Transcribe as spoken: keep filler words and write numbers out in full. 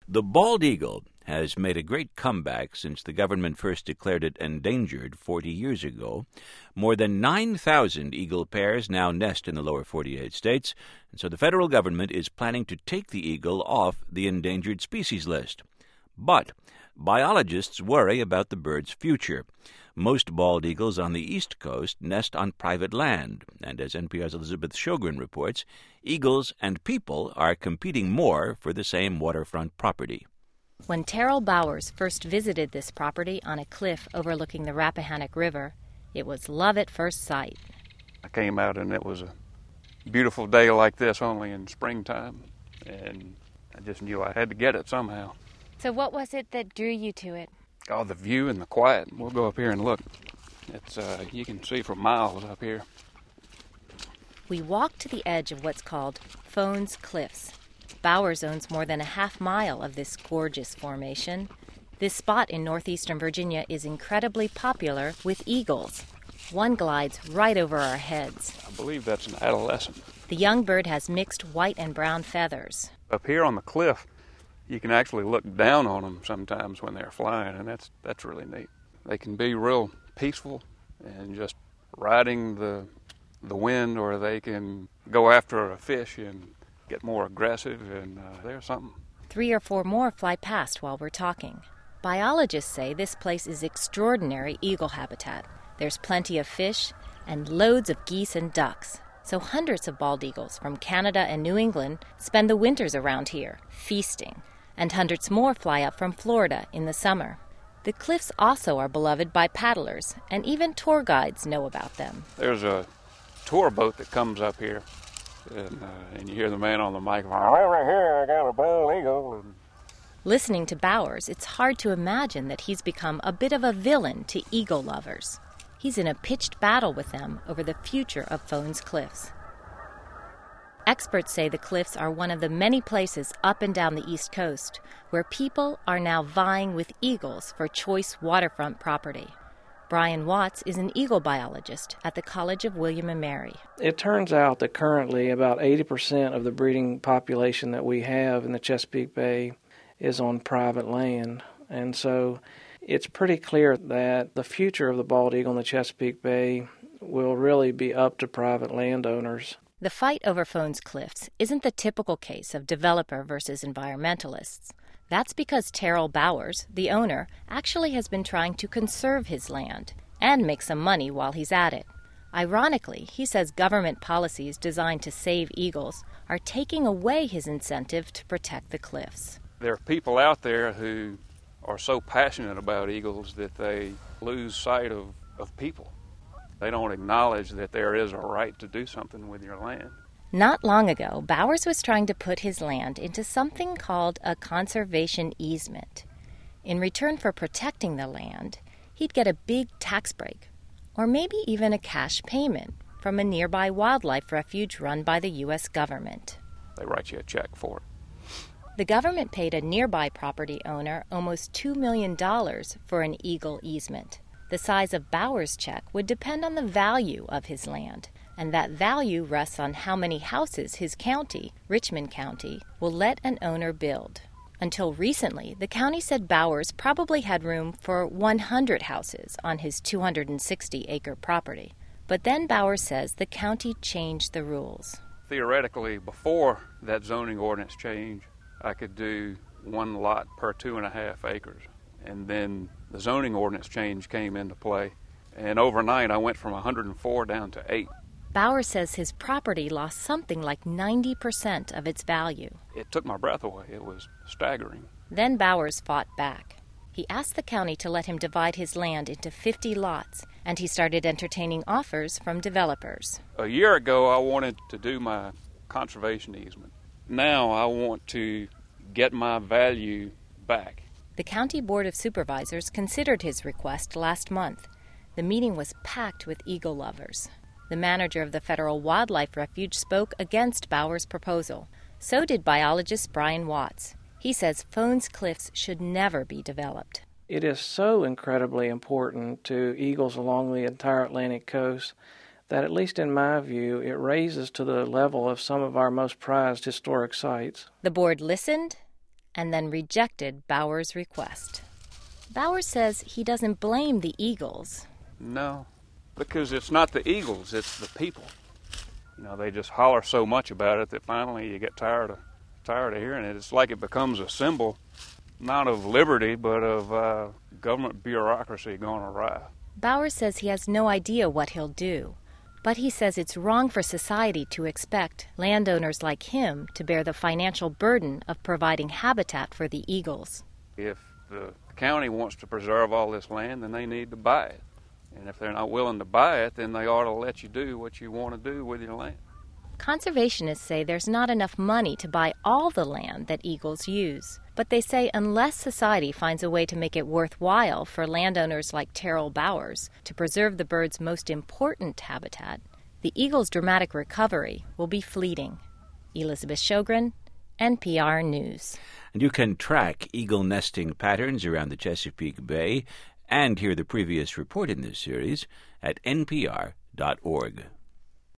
The bald eagle has made a great comeback since the government first declared it endangered forty years ago. More than nine thousand eagle pairs now nest in the lower forty-eight states, and so the federal government is planning to take the eagle off the endangered species list. But biologists worry about the bird's future. Most bald eagles on the East Coast nest on private land, and as N P R's Elizabeth Sjogren reports, eagles and people are competing more for the same waterfront property. When Terrell Bowers first visited this property on a cliff overlooking the Rappahannock River, it was love at first sight. I came out and it was a beautiful day like this only in springtime, and I just knew I had to get it somehow. So what was it that drew you to it? Oh, the view and the quiet. We'll go up here and look. It's uh, you can see for miles up here. We walked to the edge of what's called Fones Cliffs. Bowers owns more than a half mile of this gorgeous formation. This spot in northeastern Virginia is incredibly popular with eagles. One glides right over our heads. I believe that's an adolescent. The young bird has mixed white and brown feathers. Up here on the cliff, you can actually look down on them sometimes when they're flying, and that's that's really neat. They can be real peaceful and just riding the the wind, or they can go after a fish and get more aggressive, and uh, there's something. Three or four more fly past while we're talking. Biologists say this place is extraordinary eagle habitat. There's plenty of fish and loads of geese and ducks. So hundreds of bald eagles from Canada and New England spend the winters around here, feasting. And hundreds more fly up from Florida in the summer. The cliffs also are beloved by paddlers, and even tour guides know about them. There's a tour boat that comes up here, and, uh, and you hear the man on the microphone, over here I got a bald eagle. And listening to Bowers, it's hard to imagine that he's become a bit of a villain to eagle lovers. He's in a pitched battle with them over the future of Fones Cliffs. Experts say the cliffs are one of the many places up and down the East Coast where people are now vying with eagles for choice waterfront property. Brian Watts is an eagle biologist at the College of William and Mary. It turns out that currently about eighty percent of the breeding population that we have in the Chesapeake Bay is on private land. And so it's pretty clear that the future of the bald eagle in the Chesapeake Bay will really be up to private landowners. The fight over Fones Cliffs isn't the typical case of developer versus environmentalists. That's because Terrell Bowers, the owner, actually has been trying to conserve his land and make some money while he's at it. Ironically, he says government policies designed to save eagles are taking away his incentive to protect the cliffs. There are people out there who are so passionate about eagles that they lose sight of, of people. They don't acknowledge that there is a right to do something with your land. Not long ago, Bowers was trying to put his land into something called a conservation easement. In return for protecting the land, he'd get a big tax break, or maybe even a cash payment from a nearby wildlife refuge run by the U S government. They write you a check for it. The government paid a nearby property owner almost two million dollars for an eagle easement. The size of Bowers' check would depend on the value of his land, and that value rests on how many houses his county, Richmond County, will let an owner build. Until recently, the county said Bowers probably had room for one hundred houses on his two hundred sixty acre property. But then Bowers says the county changed the rules. Theoretically, before that zoning ordinance change, I could do one lot per two and a half acres. And then the zoning ordinance change came into play, and overnight I went from one hundred four down to eight. Bowers says his property lost something like ninety percent of its value. It took my breath away. It was staggering. Then Bowers fought back. He asked the county to let him divide his land into fifty lots, and he started entertaining offers from developers. A year ago, I wanted to do my conservation easement. Now I want to get my value back. The County Board of Supervisors considered his request last month. The meeting was packed with eagle lovers. The manager of the Federal Wildlife Refuge spoke against Bowers' proposal. So did biologist Brian Watts. He says Fones Cliffs should never be developed. It is so incredibly important to eagles along the entire Atlantic coast that, at least in my view, it raises to the level of some of our most prized historic sites. The board listened and then rejected Bowers' request. Bowers says he doesn't blame the Eagles. No, because it's not the Eagles, it's the people. You know, they just holler so much about it that finally you get tired of tired of hearing it. It's like it becomes a symbol, not of liberty, but of uh, government bureaucracy gone awry. Bowers says he has no idea what he'll do, but he says it's wrong for society to expect landowners like him to bear the financial burden of providing habitat for the eagles. If the county wants to preserve all this land, then they need to buy it. And if they're not willing to buy it, then they ought to let you do what you want to do with your land. Conservationists say there's not enough money to buy all the land that eagles use. But they say unless society finds a way to make it worthwhile for landowners like Terrell Bowers to preserve the bird's most important habitat, the eagle's dramatic recovery will be fleeting. Elizabeth Sjogren, N P R News. And you can track eagle nesting patterns around the Chesapeake Bay and hear the previous report in this series at N P R dot org.